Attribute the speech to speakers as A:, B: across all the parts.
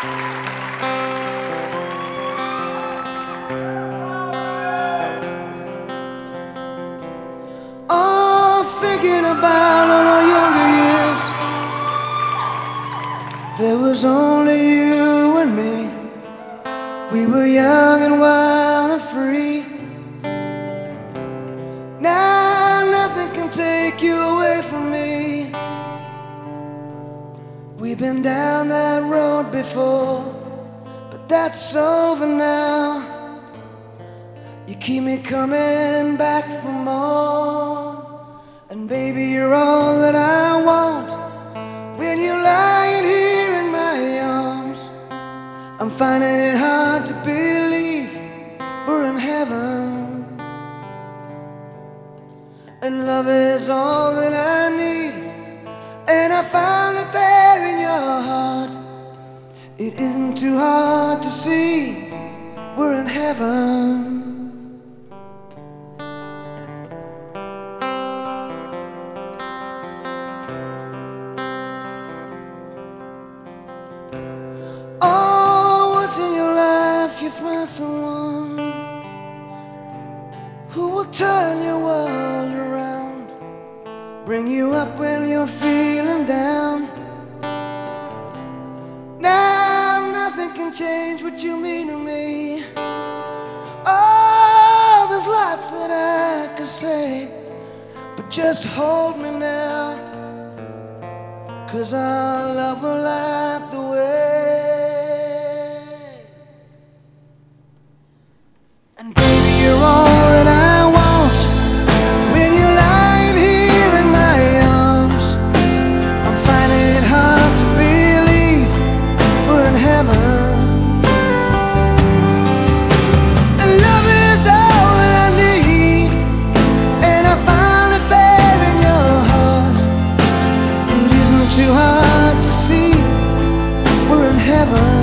A: Oh, thinking about all our younger years, there was only you and me. We were young and wild and free. Now nothing can take you away from me. We've been down that road before, but that's over now. You keep me coming back for more, and baby, you're all that I want. When you're lying here in my arms, I'm finding it hard to believe we're in heaven, and love is all that I need, and I found it there in your heart. It isn't too hard to see we're in heaven. Oh, once in your life you find someone who will turn your world around, bring you up when you're feeling down. Now nothing can change what you mean to me. Oh, there's lots that I could say, but just hold me now, 'cause our love will light the way. And baby, you're all that I want. When you're lying here in my arms, I'm finding it hard to believe we're in heaven. And love is all that I need, and I found it there in your heart. It isn't too hard to see we're in heaven.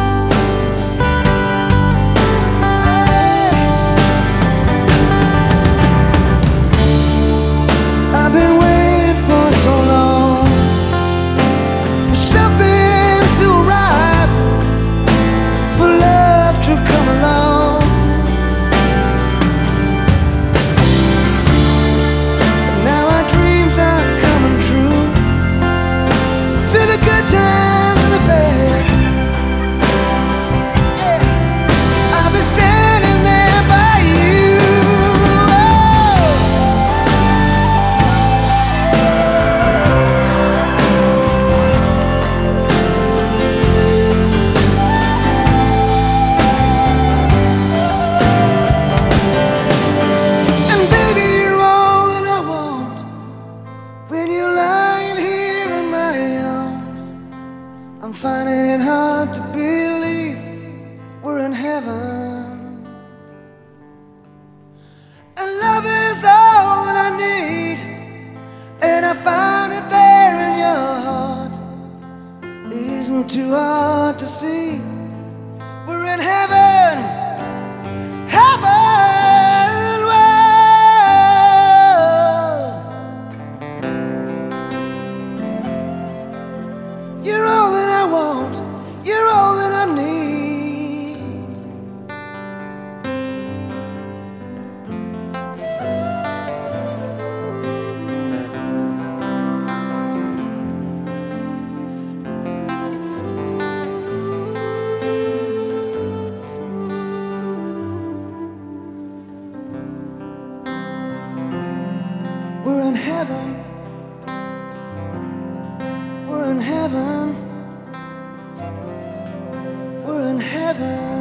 A: I've been waiting for so long for something to arrive, for love to come along. Now our dreams are coming true, through the good times and the bad. Yeah, I'll be standing there by you. And baby, you're all that I want. When you're lying here in my arms, I'm finding it hard to believe we're in heaven. And love is all that I need, and I found it there in your heart. It isn't too hard to see we're in heaven. Heaven, whoa. You're all that I want. You're all that I need. We're in heaven. We're in heaven. We're in heaven.